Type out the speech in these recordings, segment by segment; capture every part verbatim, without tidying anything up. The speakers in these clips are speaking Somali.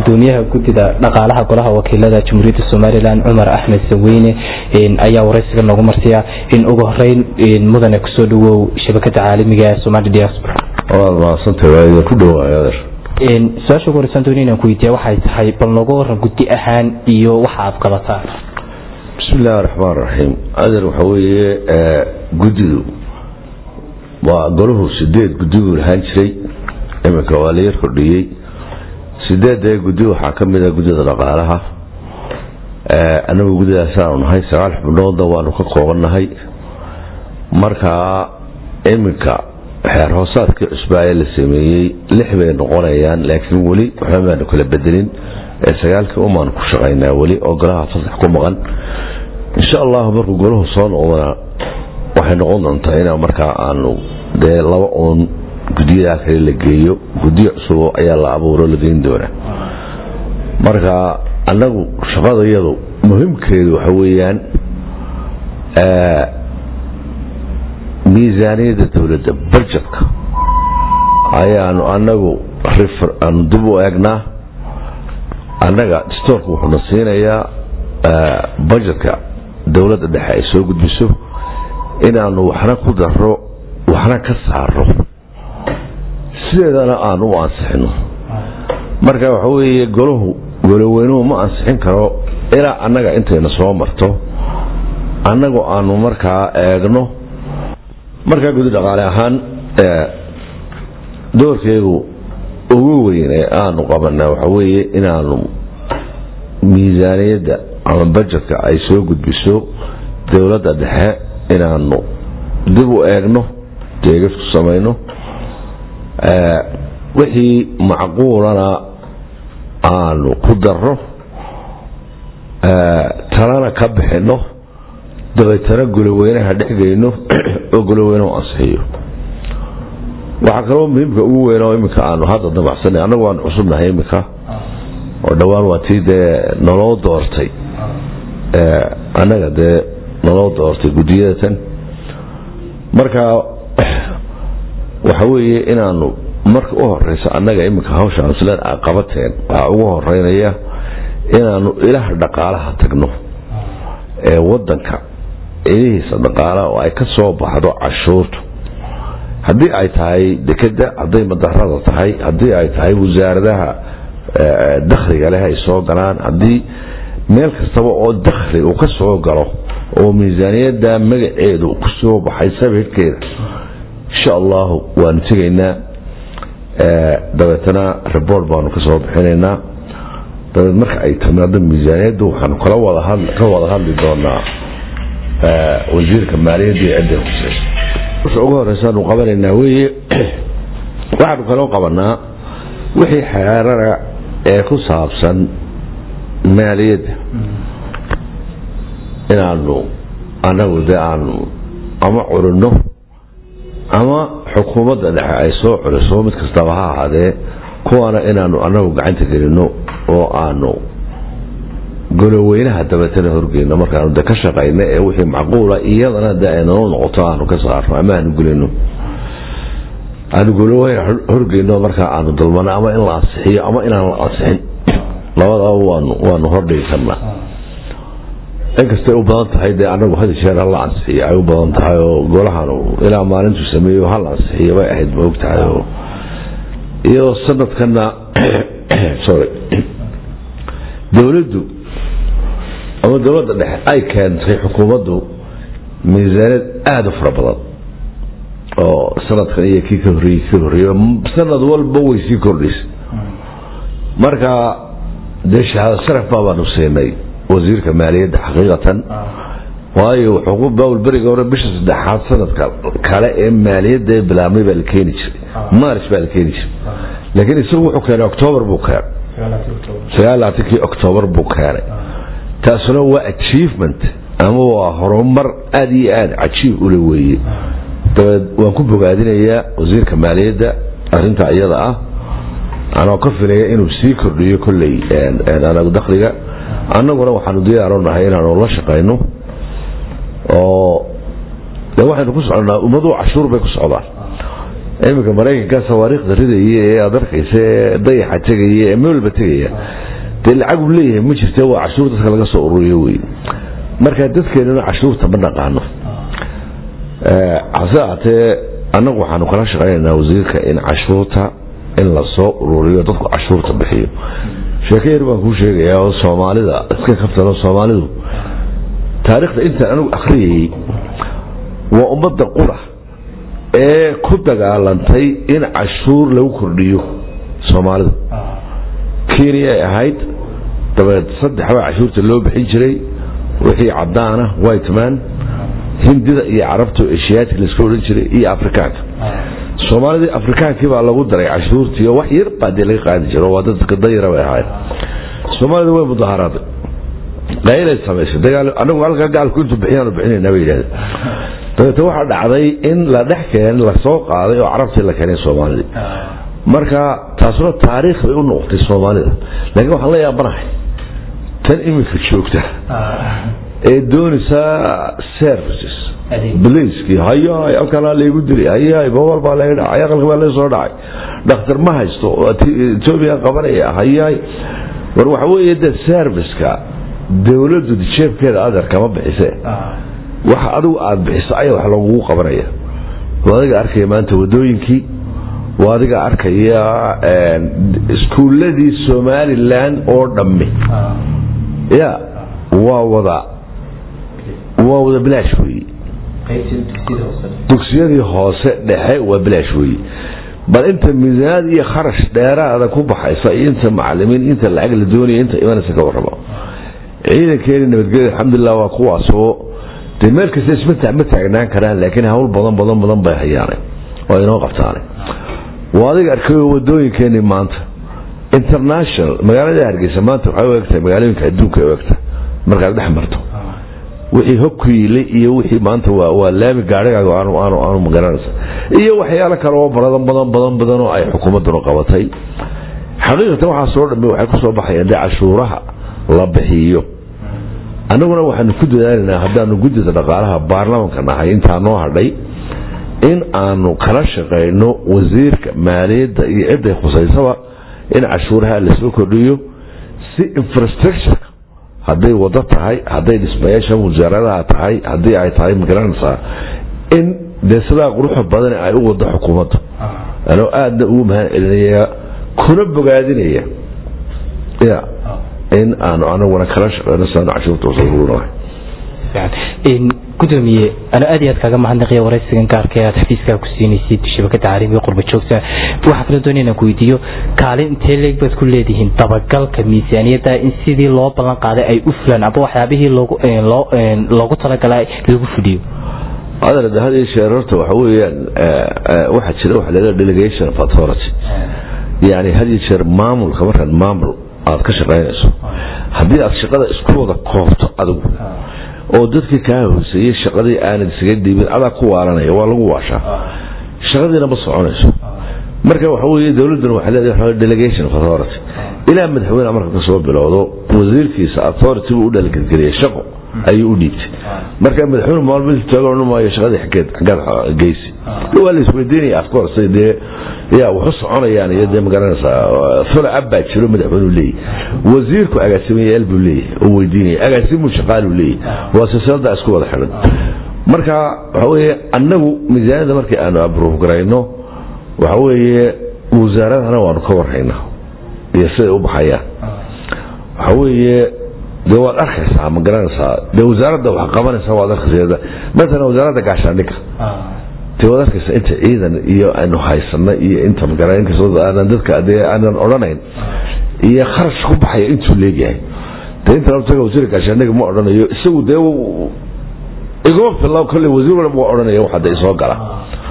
gudoomiyaha gudida dhaqaalaha golaha wakiilada Jamhuuriyadda Soomaaliland Cumar Axmed Saweyne ayaa waraysiga noogu martiya in ugu horeyn mudane ku soo dhawow shabakada caalamiga ee Somali Diaspora. والله صنت ويا كله يا إن سأشوف ورسنتونين كويتيا وحيد حي بالنجار قدي أهان إيو وحاب قلتها. بسم الله الرحمن الرحيم. هذا الوحوي قديو وقوله سديد قديو الهانشري إما كوالير كردية سديد ده قديو حاكم ده قديو الرقالها. أنا بقول ده سان هاي سالف بنوضة وانوكاقونا هاي مركا إمكا xeer hoosaadka cusbaaye la sameeyay lix bay noqonayaan laakiin wali waxa ma kala bedelin ee sagaalka umaan ku shaqeynaa wali oo golaha fasax ku maqan insha Allah markuu golaha soo noqdana waxay noqon doontaa in marka aanu de laba oon gudiyaha kale la geeyo gudiyo cusub ayaa la abuuro la geyn doona marka anagu shaqadayadu muhiimkeedu waxa weeyaan ee ميزانية الدولة بجتك أيان أنه رفر أن دبو أجنا أنك تستوك وحنصين يا بجتك دولة الدحاء سوق بسوق إن أنه وحنا كدرو وحنا كسعرو سيدنا أنو أنصحنه مركب حوي يقولوه قولوا وينو ما أنصحين كرو إلى أنك أنت نسوا مرتو أنك أنو مركا أجنو marka guud dhaqaale ahaan ee doorkeedu ugu weyn ee aanu qabanaa waxa weeye inaanu miisaaniyada ama budgetka ay soo gudbiso dawladda dhexe inaanu dib u eegno deegafku sameeyno ee wixii macquulana aanu ku darro ee talana ka bixino dabeetana gulaweynaha dhexgeyno oo gulaweynaha ansixiyo waxa kale oo muhiimka ugu weyn oo imika aanu hadda dabacsanay anagu waan cusubnahay imika oo dhawaan waatii dee noloo doortay ee anaga dee noloo doortay gudiyadatan marka waxa weeye inaanu marka u horeysa anaga imika hawshaan islaan qabateen waxa ugu horeynaya inaanu ilaah dhaqaalaha tagno ee wadanka إيه صدقاله وأيكسو بعضو عشورته هدي أي تاي دكده هدي مدرسة تاي هدي أي تاي وزارة دخل عليها يسوق قران هدي ملك استوى أو دخل وكسو قرا وميزانية ده مجعد وكسو بحساب كده إن شاء الله ونتيجنا دوتنا ربور بانو كسو بحنينا دوت مرخ أي تمرد ميزانية ده وحنقول والله هذا هو هذا اللي دونا وزير كمالية دي عنده خصوص وشعوه رسال وقبل النووي واحد قالوا قبلنا وحي حرارة خصوصا بسن مالية إن عنه أنا وذا عنه أما عرنه أما حكومة اللي عيسو عرسو متكستبها هذا كوانا إن عنه أنا وقعنت كرينو وعنه قولوا وينها دبتنا هرجينا مركان ده كشقينا وهي معقولة إيانا ده إنه نقطان وكسر ما نقول إنه أنا قولوا وين هرجينا مركان عنو ضلمنا أما إن الأصحية أما إن الأصحين لا وان وان هرجي كنا إنك استوى بانت هيدا أنا وهذا الشيء الله أصحية أيوة بانت هايو قولها إلى ما أنتم سميه هلا أصحية واحد بوقت هايو يو سنة كنا سوري دولته أما دولة أي كانت في حكومته ميزانية أهدف ربضات أو سنة خلية كي كهري كهري سنة دول بوي سي كورليس مركا ديش هذا صرف بابا نفسيني وزير كمالية حقيقة وايو حقوق باول بريق ورا بيش سدحات سنة كالا مالية دي بلامي بالكينيش مارس بالكينيش لكن يسوي حكاية أكتوبر بوكار سيالاتك أكتوبر بوكار تاسنا هو achievement أما هو هرمر أدي أد achieve أولوية وأنكم بقادين يا وزير كمالية ده أنت عيادة أنا أقف لي إنه سيكر لي كل يعني أنا بدخلي أنا ولا واحد ضيع رنا هاي أنا والله شقينه أو لو واحد يقص على موضوع عشور بيقص على iminka maraykanka sawaariikhda ridaya ee aad arkaysa dayaxa tegaya ee meel walba tegaya dee lacag uu leeyahay ma jirta waa cashuur dadka laga soo ururiyo wey marka dadkeenuna cashuurta ma naqaano hase ahaatee annagu waxaanu kala shaqaynaynaa wasiirka in cashuurta in la soo ururiyo dadku cashuurta bixiyo sheeko yar baan kuu sheegayaa oo soomaalida iska kaftano soomaalidu taariikhda intaan anigu akhriyayey waa ummadda qura ee ku dagaalantay in cashuur lagu kordhiyo soomaalida kenya ay ahayd dabeed saddex baa cashuurta loo bixin jiray wixii caddaana white man hindida iyo carabta eshiyaadka layska odhan jiray iyo afrikaanka soomaalidii afrikaankii baa lagu daray cashuurtii oo wax yar baa dee laga qaadi jiro waa dadka dayara bay ahayd soomaalida way mudaharaaday qaylay samaysay dagaal anagu halka gaalku intuu bixiyaanu bixinayna bay yidhahdeen dabeete waxaa dhacday in la dhex keen la soo qaaday oo carabtii la keenay soomaalidii marka taasuna taariikh bay u noqotay soomaalida laakiin waxaan la yaabanahay tan iminka joogta ee doonaysa services boliiskii hayaay halkanaa laygu dilay hayaay bawal baa laga dhacay aqalka baa laga soo dhacay dhakhtar ma haysto etoobiya qabanaya hayaay war waxa weeye de serviceka dowladdu jeebkeeda adeer kama bixise waxa adigu aada bixiso ayaa wax lagugu qabanaya waa adiga arkaya maanta wadooyinkii waa adiga arkaya iskuuladii somaliland oo dhammi ya waa wada waa wada bilaash weeye dugsiyadii hoose dhexe waa bilaash weeye bal inta miisaanad iyo kharash dheeraada ku baxaysa iyo inta macalimiin inta lacag la doonaya inta imanaysa ka warramo ciidankeeni nabadgelya alxamdulilah waa kuwaasoo dee meel kasta isma ma taagnaan karaan laakiin hawl badan badan badan bay hayaanay oo inoo qabtaanay waa adiga arkay wadooyinkeeni maanta international magaalada hargeysa maanta waxay u egtahay magaalooyinka adduunka ay u egtahay markaad dhex marto wixii hogkiile iyo wixii maanta waa waa laami gaarigaaga aanu aanu aanu magaranaysa iyo waxyaalo kale oo badan badan badan badan oo ay xukuumaddu qabatay xaqiiqatan waxa soo dhamay waxay ku soo baxayaan cashuuraha la bixiyo annaguna waxaanu ku dadaalnaa haddaanu guddida dhaqaalaha baarlamaanka nahay intaa noo hadhay in aanu kala shaqeyno wasiirka maaliyadda iyo cidday khusaysaba in cashuuraha la soo kordhiyo si infrastructure hadday wado tahay hadday dhismayaasha wasaaradaha tahay haddii ay tahay magaranaysaa in dee sidaa quruxa badan ay u wado xukuumadda anoo aadna ugu mahad celinaya kuna bogaadinaya ya in aanu anaguna kala shaqeyno sidaanu cashuurta usoo ruunahay gudoomiye ana aad iyo aad kaaga mahadnaqaya waraysigan gaarka ee aad xafiiska ku siinaysid shabakada caalamiga qurba joogta waxaa kala doonaya inaan ku weydiiyo kaalin intee leeg baad ku leedihiin dabagalka miisaaniyadda in sidii loo ballan qaaday ay u fulaan aba waxyaabihii loogu loogu talagalay lagu fuliyo adeer hada sheer horta waxa weeyaan waxa jira waxa la delegation of authority yani hada sheer maamulka markaan maamul aad ka shaqeynayso haddii aad shaqada isku wada koobto adigu oo dadkii kaa hooseeyay shaqadii aanad isaga dhiibin adaa ku waalanaya waa lagu waashaa shaqadiina ma soconayso marka waxa weeye dowladdan waxay leedahay delegation of authority ilaa madaxweyne marka ka soo bilowdo wasiirkiisa authority uu dhaligeliyay shaqo ayuu u dhiibtay marka madaxweyne maalmihii taagan maayo shaqadii xageed xagaad geysi waa la isweydiinaya of course dee yaa wuxuu soconayaan iyo dee magaranaysaa fula abba jiro madaxweyne leeyahay wasiirku agaasimayaal buu leeyahay oo weydiinaya agaasimu shaqaalu leeyahay waa silsilada isku wada xiran marka waxa weeye annagu miisaaniyadda markii aanu approve garayno waxa weeye wasaaradana waanu ka warhaynaa iyo siday u baxayaan waxa weeye dee waad arkaysaa ma garanaysaa dee wasaaradda wax qabanaysaa waad arkaysaa مثلا wasaaradda gaashaandhigga dee waad arkaysaa inta ciidan iyo aanu haysano iyo inta magaran inkastoo aanan dadka dee aanan odhanayn iyo kharash ku baxaya intuu leeyahay dee inta rabtaga wasiirka gaashaandhigga ma odhanayo isagu dee igoo filan kolley wasiir walba waa odhanaya waxa dee soo gala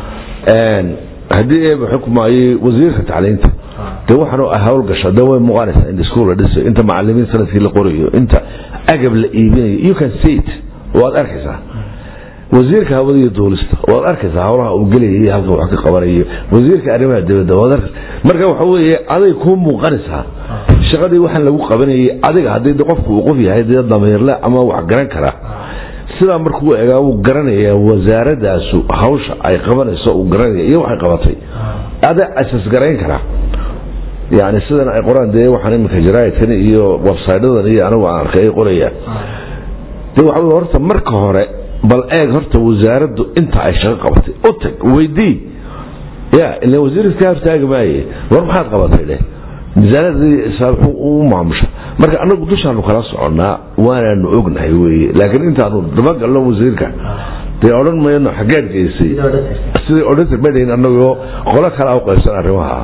haddii eeba xukumayay wasiirka tacliinta dee waxaanu hawl gasho dee way muuqanaysaa in iskuul la dhisayo inta macalimiin sanadkii la qorayo inta agab la iibinayo you can see it waad arkaysaa wasiirka hawada iyo duulista waad arkaysaa hawlaha uu gelayay halka wax ka qabanayo wasiirka arrimaha dibadda waad arkaysaa marka waxa weeye aday ku muuqanaysaa shaqadii waxaan lagu qabanayay adiga haddii qofku uu qof yahay dee dameerle ama wax garan kara sidaa markuu egaa uu garanaya wasaaradaasu hawsha ay qabanayso uu garanaya iyo waxay qabatay adaa asas garayn karaa yani sidan ay qoraan dee waxaan iminka jaraa'idkan iyo websaydadan iyo anigu aan arkay ay qorayaan dee waxa wey horta marka hore bal eeg horta wasaaraddu inta ay shaqo qabatay u tag weydii ya ila wasiirka ka hortaagi maaye war maxaad qabatay dheh miisaanadii u maamusha marka anagu dushaanu kala soconnaa waanaanu ognahay weye laakiin intaanu dabagalno wasiirka dee odhan mayno xaggeed geysay sidii auditor madhayn anagoo qolo kala u qaybsan arrimaha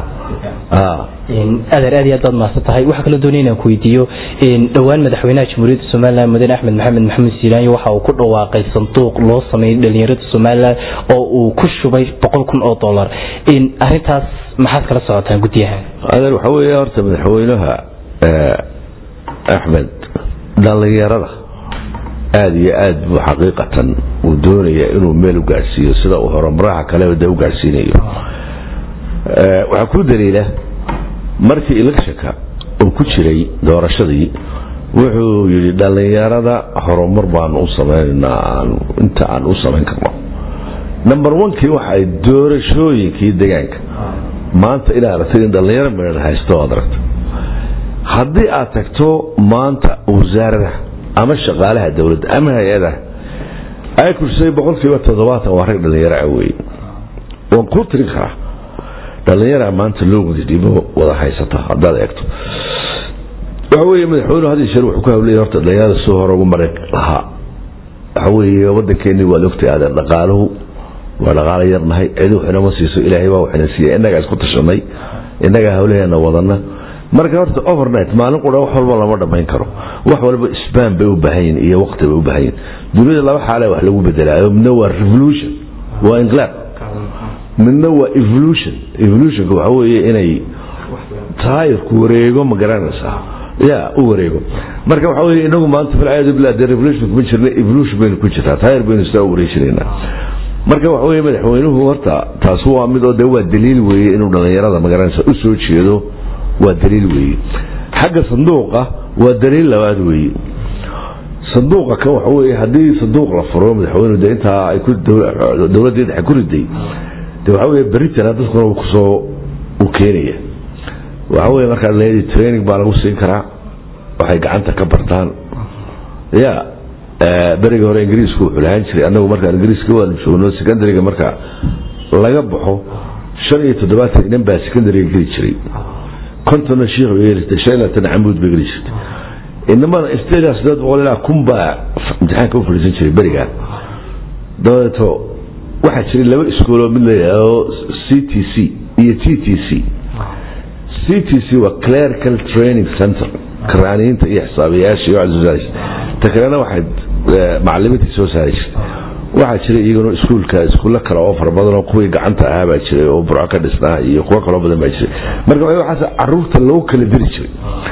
adeer aad iyo aad baad mahadsan tahay waxaa kaloo doonaya inaan ku weydiiyo dhowaan madaxweynaha jamhuuriyadda somalilan mudane axmed maxamed maxamed siilaanyo waxa uu ku dhawaaqay sanduuq loo sameeyey dhalinyarada somalilan oo uu ku shubay boqol kun oo dollar arrintaas maxaad kala socotaan guddiyaha adeer waxaa weeye horta madaxweynaha axmed dhalinyarada aad iyo aad buu xaqiiqatan uu doonaya inuu meel u gaadhsiiyo sida uu horumaraha kaleba de u gaadhsiinayo waxaa ku daliila markii electionka uu ku jiray doorashadii wuxuu yidhi dhalinyarada horumar baanu u samaynaynaa inta aan u samayn karno number one kii waxa ay doorashooyinkii deegaanka maanta inaad aragtay in dhalinyaro meelan haysto aad aragto haddii aad tagto maanta wasaaradaha ama shaqaalaha dowladda ama hay-adaha ay kursay boqolkiiba toddobaatan waa rag dhalinyaro ah weeye waan ku tirin karaa dhalinyara maanta loo wada dhibo wada haysata haddaad eegto waxa weeye madaxweynuhu hadii shir wuxuu ku hawlaya horta dhalinyarada soo hore ugu maray lahaa waxa weeye waddankeennii waa logtay aadan dhaqaaluhu waa dhaqaalo yarnahay cidi wax inama siiso ilaahay baa waxina siiyey innagaa isku tashanay innagaa hawlaheena wadana marka horta overnight maalin qura wax walba lama dhamayn karo wax walba isbaan bay u baahan yihiin iyo waqti bay u baahan yihiin dunida laba xaale wax lagu bedelaayo midna waa revolution waa inqilaab midna waa evolution evolutionka waxa weeye inay taayirku wareego ma garanaysaa ya u wareego marka waxa weeye inagu maanta filcaada bilaa de revolution kuma jirna evolution baynu ku jirtaa taayir baynu sidaa u wareejinaynaa marka waxa weeye madaxweynuhu horta taas waa mid oo de waa daliil weeye inuu dhalinyarada ma garanaysaa u soo jeedo waa daliil weeye xagga sanduuqa waa daliil labaad weeye sanduuqa kan waxa weeye haddii sanduuq la furo madaxweynuhu de intaa ay ku dowladdeed ay ku riday de waxa weeye beritan dadkuna uu kusoo u keenaya waxa weeye markaa leedi training baa lagu siin karaa waxay gacanta ka bartaan ya beriga hore ingiriisku wuxuu lahaan jiray annagu markaa ingiriiska waanu joogno secondaryga marka laga baxo shan iyo toddobaatan inan baa secondaryga geli jiray kontona shiikh bay gelitay shan iyo labaatan camuud bay geli jirtay inamana isteedaa sideed boqol ilaa kun baa imtixaanka u fadhiisan jiray berigaa dabadeeto waxaa jiray laba iskuuloo mid la yidhaahdo c t c iyo t t c c t c waa clerical training center karaaniyiinta iyo xisaabiyaasha iyo waxaas ta kalena waxay macallimiintii soo saari jirtay waxaa jiray iyaguna iskuulka iskuulla kale oo fara badan oo kuwii gacanta ahaa baa jiray oo burco ka dhisnaa iyo kuwo kaloo badan baa jiray marka waxaas caruurta lagu kala diri jiray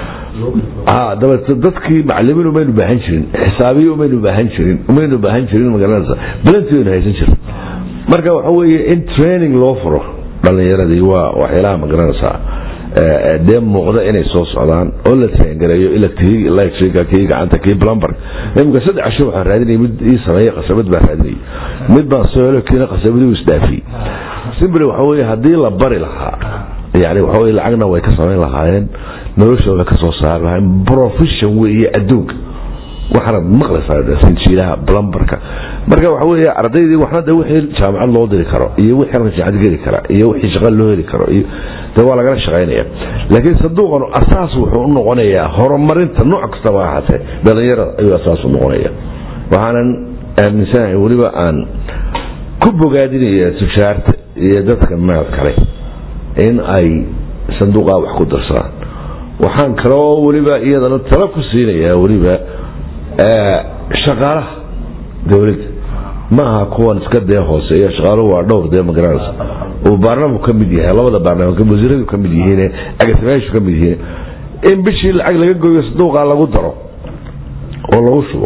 ها دبت dadkii macallimiin uma aynu baahan jirin xisaabiyo uma aynu baahan jirin uma aynu baahan jirin magaalada balantii haysan jirin marka waxa weeye in training loo furo dhalinyaradii waa waxyaalaha magaalada ee de muuqda inay soo socdaan oo la train gareeyo electric electric kii gacanta kii plumber imka saddex casho waxa raadinay mid ii sameeyay qasabad baa raadinay mid baan soo helo kiina qasabadu isdaafi simple waxa weeye hadii la bari lahaa يعني وحوي العقنا ويكسرين لهاين نروشوا كسر صار لهاين بروفيشن ويا أدوك وحنا مخلص هذا سنشيلها بلمبركا بركة وحوي عرضي دي وحنا ده وحي جامع الله ده كرا يوحي حرج عاد جري كرا يوحي شغل له جري كرا ده ولا جرى شغالين لكن صدق إنه أساس وحنا غنية هرم مرين تنوع كستواحته بغير أي أساس غنية وحنا النساء يقولي بقى أن كبوا قاعدين يتشارت يدتك ما يذكره in ay sanduuqa wax ku darsadaan waxaan kaloo waliba iyadana talo ku siinayaa waliba ee shaqaalaha dawladda ma aha kuwan iska dee hooseeya shaqaaluhu waa dhowr dee magaraas oo baarlamaanku ka mid yahay labada baarlamaanka wasiiradu ka mid yihiin agaasimayaashu ka mid yihiin in bishii lacag laga gooyo sanduuqa lagu daro oo lagu shubo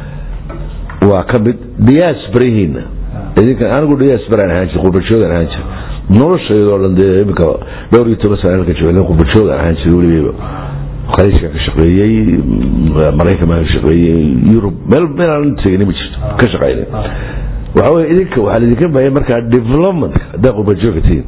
waa ka mid diasporihiina idinka anigu diasporan ahaan jiray qurbashoodan ahaan jiray noloshayda oo dhan imika dhowr iyo toban sano ka joogay qurbashooda ahaan jiray waliba khaliijka ka shaqeeyay maraykanka ma ka shaqeeyay yurub meel meel aan tegin ma jirto ka shaqeeyay waxa weeye idinka waxa idinka baahay marka development da qurba joogtiin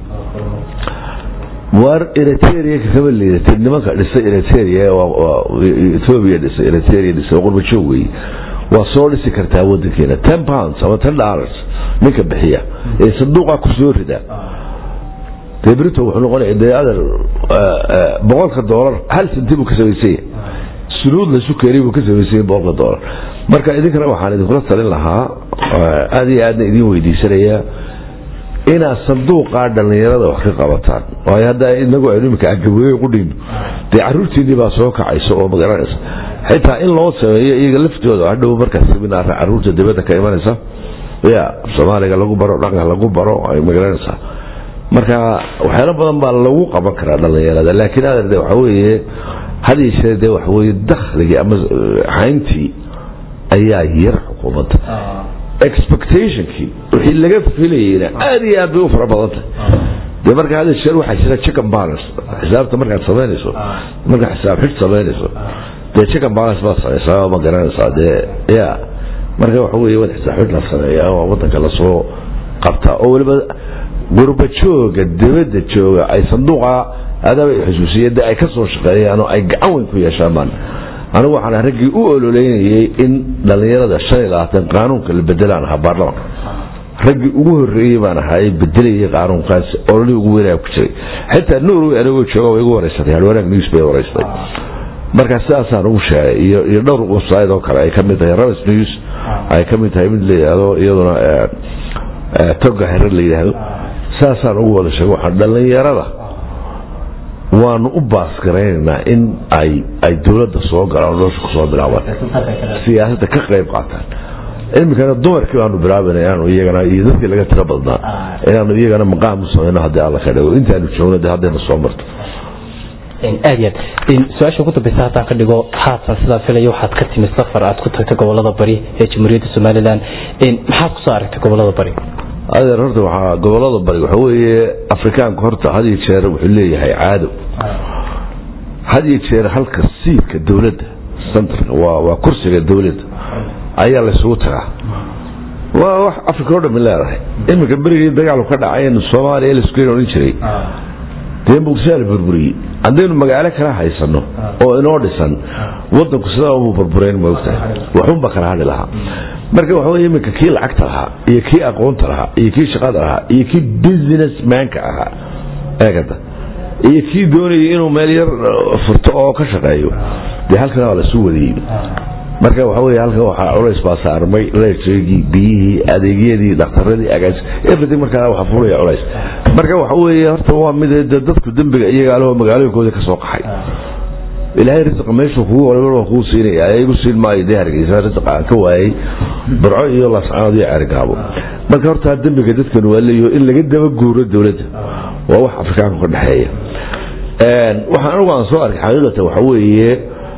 war Eritrea ka kaba leeyahay nimanka dhisay Eritrea waa Ethiopia dhisay Eritrea dhisay qurba joogay waa soo dhisi kartaa wadankeena ten pounds ama ten dollars ninka bixiya ee sanduuqa ku soo rida debrito wuxuu noqonayaa deeadar boqolka dollar hal sentimo ka sameeyay sunuud la sukeeri buu ka sameeyay boqolka dollar marka idinkana waxaan idin kula talin lahaa aad iyo aad idin weydiisanaya ina sanduuqa dhalinyarada wax ka qabataan oo hadda inagu aynu imika agaweey qudin de caruurtii baa soo kacayso oo magaranaysa xitaa in loo sameeyo iyaga laftooda hadhow marka seminar caruurta dibadda ka imanaysa ya Soomaaliga lagu baro dhaqanka lagu baro ay magaranaysa marka waxyaalo badan baa lagu qaban karaa dhalinyarada laakiin aad waxa weeye hadii sheeday waxa weeye dakhliga ama hayntii ayaa yar xukuumadda expectationki wixii laga filayay aad iyo aad u fara badan de marka hada shir waxa jira check and balance xisaabta marka sameynayso marka xisaab xid sameynayso de check and balance baa sameeyay ma garanaysaa de ya marka waxa weeye wada xisaab xid la sameeyaa oo wadanka la soo qabta oo waliba gurba jooga dibadda jooga ay sanduuqa adaba xusuusiyada ay ka soo shaqeeyaan oo ay gacan weyn ku yeeshaan anigu waxaan aragay u ololeynayay in dhalinyarada shan iyo labaatan qaanuunka la bedelaan ha baarlamaanka ragii ugu horeeyay baan ahay bedelayay qaanuunkaas oo la ugu weeraa ku jiray xitaa nuur uu anigu joogo way ugu wareysatay halwanaag news bay wareystay marka saasaan ugu sheegay iyo iyo dhowr website oo kale ay ka mid tahay Ravis News ay ka mid tahay mid leeyahay iyaduna ee toga heer leeyahay saasaan ugu wada sheego waxa dhalinyarada waan u baas gareynaa in ay ay dawladda soo galaan oo ku soo bilaabaan siyaasadda ka qayb qaataan imikana dumarkii aanu bilaabanayaan oo iyagana iyo dadkii laga tira badnaa inaanu iyagana maqaam sameeyno haddii alla ka dhago intaanu joogno haddayna soo marto aad yaad in su'aasha ku dambaysa haatan ka dhigo haatan sida filayo waxaad ka timid safar aad ku tagtay gobolada bari ee Jamhuuriyadda Soomaaliland in maxaad ku soo aragtay gobolada bari adeer horta waxa gobolada bari waxa weeye Afrikaanka horta had iyo jeer wuxuu leeyahay caado had iyo jeer halka siidka dawladda centerka waa waa kursiga dawladda ayaa la soo tagaa waa wax Afrika oo dhan leedahay imika bariga dagaal ka dhacay in Soomaaliya la isku yeerin jiray deembu seel burburi andaynu magaalo kala haysano oo inoo dhisan wadanku sida uu burbureen moogta waxun ba kala hadli lahaa marka waxa weeye imika kii lacagta lahaa iyo kii aqoonta lahaa iyo kii shaqada lahaa iyo kii businessman-ka ahaa eegada iyo kii doonayay inuu meel yar furto oo ka shaqeeyo de halkan waa la soo wadiyay marka waxa weeye halkan waxa culays baa saarmay leeyay biyihii adeegyadii dhaqtaradii agaas everything marka waxa fuulay culays marka waxa weeye horta waa mid dadku dambiga iyaga loo magaalooyinkooda ka soo qaxay ilaahay rizq meeshu kuwa walba ku siinay ay ugu siin maay deergiisa rizq ka waayay burco iyo la saacadii argaabo marka horta dambiga dadkan waa leeyo in laga daba guuro dawladda waa wax Afrikaanka ka dhaxeeya een waxaan ugu aan soo arkay xaqiiqada waxa weeye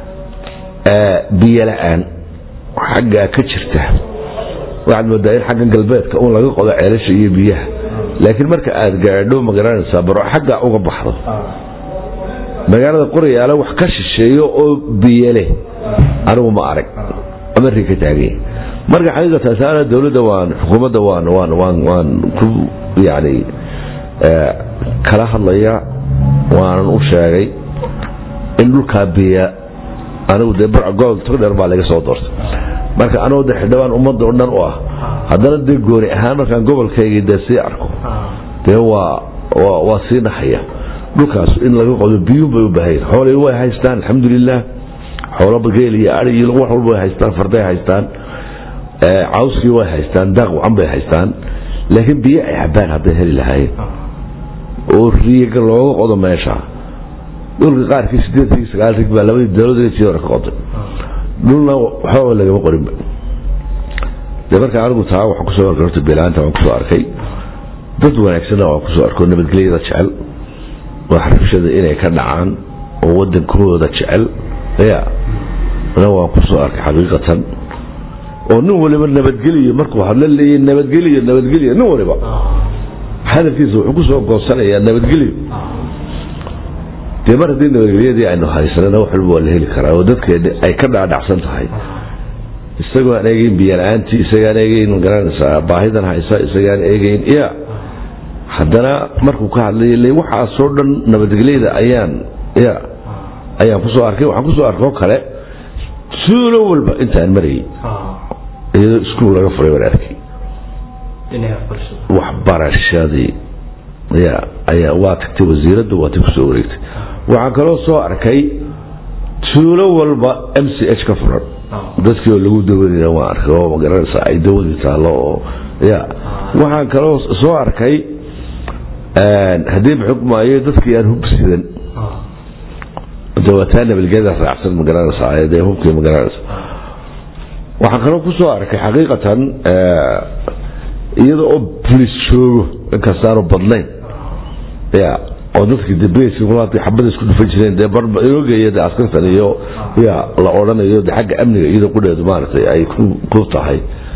ee biyo la'aan xagga ka jirta waxaad moodaa in xagga galbeedka uu laga qodo ceelasha iyo biyaha laakiin marka aad gaadho magaranaysa baro xagga uga baxdo magaalada Qoryaale wax ka shisheeyo oo biyo leh anigu ma arag Ameerika taagay marka xaqiiqada saara dawladda waan xukuumadda waan waan waan waan ku yaani ee kala hadlaya waan u sheegay in dhulka biyo anigu de bar gool togdheer baa laga soo doortay marka anigu de xidhawaan ummadda oo dhan u ah haddana de gooni ahaan markaan gobolkayga de si arko de waa waa si naxaya dhulkaas in laga qodo biyo bay u baahay xoolay way haystaan alxamdulillah xoolo bageel iyo ari iyo wax walba way haystaan farday haystaan ee cawskii way haystaan daaq waxan bay haystaan laakiin biyo ay cabaan hadday heli lahaayeen oo riiga looga qodo meesha dhulka qaarkiis sideed iyo sagaal rig baa labadii dawladda ay soo qoday dhulna waxa laga qorin de marka anigu taa waxa ku soo arkay beelaanta waxa ku soo arkay dad wanaagsan oo ku soo arkay nabadgelyada jecel wax rabshada inay ka dhacaan oo wadankooda jecel ya ana waa ku soo arkay xaqiiqatan oo nin waliba nabadgeliyo markuu hadla leeyahay nabadgeliyo nabadgeliyo nin waliba hadalkiisu wuxuu ku soo goosanayaa nabadgeliyo dee mar haddii nabadgelyadii aynu haysanana wax walba waa la heli karaa oo dadkeena ay ka dhaadhacsan tahay isagoo aan eegeyn biyo-la-aantii isagaan eegeyn magaranaysaa baahidan haysa isagaan eegeyn ya haddana markuu ka hadlay le waxaasoo dhan nabadgelyada ayaan ya ayaan kusoo arkay waxaan kusoo arkoo kale suulo walba intaan marayay iyadoo iskuul laga furay waan arkay waxbarashadii ya ayaa waa tagtay wasiiradda waatay kusoo wareegtay waxaan kaloo soo arkay suulo walba m c h ka furan dadkii oo lagu dawadina waan arkay oo magaranaysaa ay dawadii taallo oo ya waxaan kaloo soo arkay haddii maxukmaayo dadkii aan hubsidan dawataan nabadgelyada raacsan magaranaysaa dee hubkii magaranaysa waxaan kaloo ku soo arkay xaqiiqatan iyada oo bolis joogo inkastaanu badnayn ya oo dadkii debeski kulaadkii xabada isku dhufan jireen dee barbaogeeya dee askartan iyo ya la odhanayo dee xagga amniga iyada qudheedu maaragtay ay ku tahay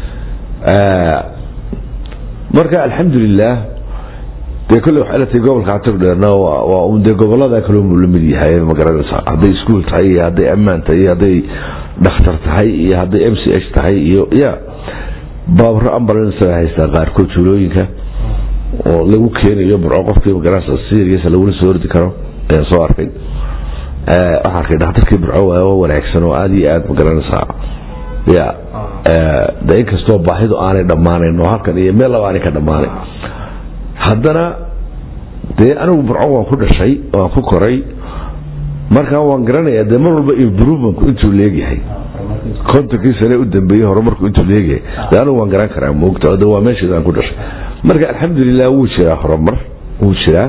marka alxamdulilah dee kolley waxay la tahay gobolka atogdheerna waa un dee gobolada kaloo la mid yahay magaranaysaa hadday iskuul tahay iyo hadday ammaan tahay iyo hadday dhakhtar tahay iyo hadday m c h tahay iyo ya baabro ambulance haystaa qaarkood tuulooyinka oo lagu keenayo burco qofkii magaranaysaa siriisa lagula soo ordi karo ayaan soo arkay waxaan arkay dhakhtarkii burco waa wanaagsan oo aada iyo aada magaranaysaa ya de inkastoo baahidu aanay dhammaanayn oo halkan iyo meel laba aanay ka dhammaanayn haddana dee anigu burco waan ku dhashay waan ku koray markaa waan garanayaa dee mar walba improvementku intuu leegyahay kontonkii sane u dambeeyey horumarku intuu leegyahay dee anigu waan garan karaa moogta de waa meesheeda aan ku dhashay marka alxamdulilah wuu jiraa horumar wuu jiraa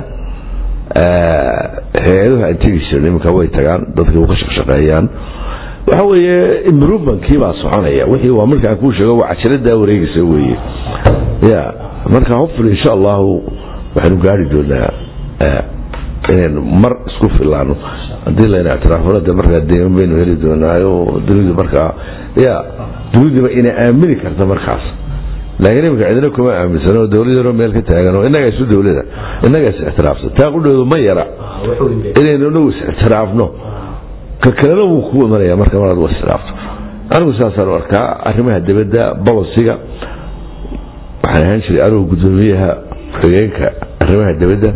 hay-aduhu aan tegi jirin iminka way tagaan dadkii u ka shaqshaqeeyaan waxa weeye improvementkii baa soconaya wixii waa markaan kuu sheego waa cajaladaa wareegaysa weeye ya marka hopefully insha allahu waxaynu gaari doonaa inaynu mar isku filaano haddii layna ictiraafno de markaa deeman baynu heli doonaayo dunidu markaa ya duniduba ina aamini karta markaas laakiin imika cidina kuma aaminsano oo dowlad yaroo meel ka taagan oo innagaa isu dowlada innagaa is ictiraafsan taa qudheedu ma yara inaynu inagu is ictiraafno ka kalena wuu ku imanaya marka maraad u ictiraafto anigu saasaan u arkaa arrimaha dibadda bolosiga waxaan ahaan jiray anigu guddoomiyaha xigeenka arrimaha dibadda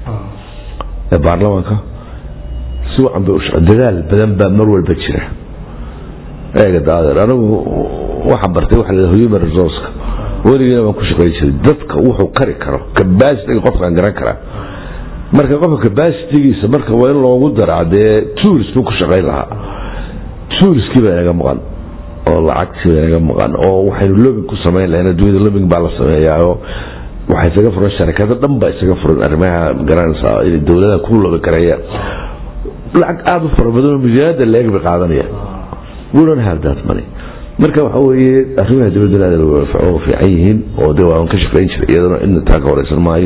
ee baarlamaanka si wacan bay u dadaal badan baa mar walba jira eega daadeer anigu waxaan bartay waxa la human resourceka weligiina waan ku shaqayn jiray dadka wuxuu kari karo capacity qofkaan garan karaa marka qofka capacity-giisa marka waa in loogu daraa dee tools buu ku shaqayn lahaa toolskii baa inaga maqan oo lacagtii baa inaga maqan oo waxaynu lobbying ku samayn lahayn adduunyada lobbying baa la sameeyaayo waxay isaga furan sharikado dhan baa isaga furan arrimaha garanaysaa inay dowladaha ku lobby karayaan lacag aada u fara badan oo milyaanada leeg bay qaadanayaan we don't have that money marka waxa weeye arrimaha dowladda aad u fiican yihiin oo dee waan ka shaqayn jiray iyadana in taa ka horeysan maayo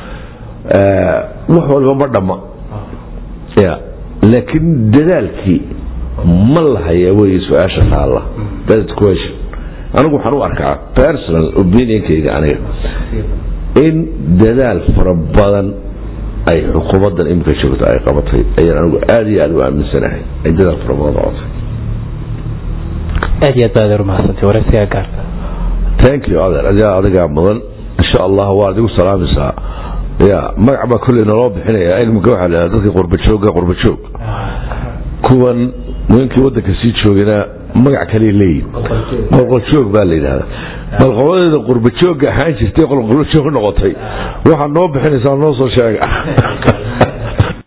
wax walba ma dhamma ya laakiin dadaalkii ma lahaya wey su-aasha taalla that question anigu waxaan u arkaa personal opinionkayga aniga in dadaal fara badan ay xukuumaddan imika joogto ay qabatay ayaan anigu aada iyo aada u aaminsanahay ay dadaal fara badan qotay aad iyo aad baad umahadsantahay waraysigaa gaarka thank you adeer adiga adigaa mudan insha allah waad igu salaamaysaa ya magac baa kolley naloo bixinaya ilmika waxaa la dadka qurbajooga qurbajoog kuwan nimankii waddanka sii joogana magac kale leeyihin qolqoljoog baa la yidhahdaa bal qoladeeda qurbajoogga ahaan jirtay qolqoljoog noqotay waxaad noo bixinaysaa noo soo sheega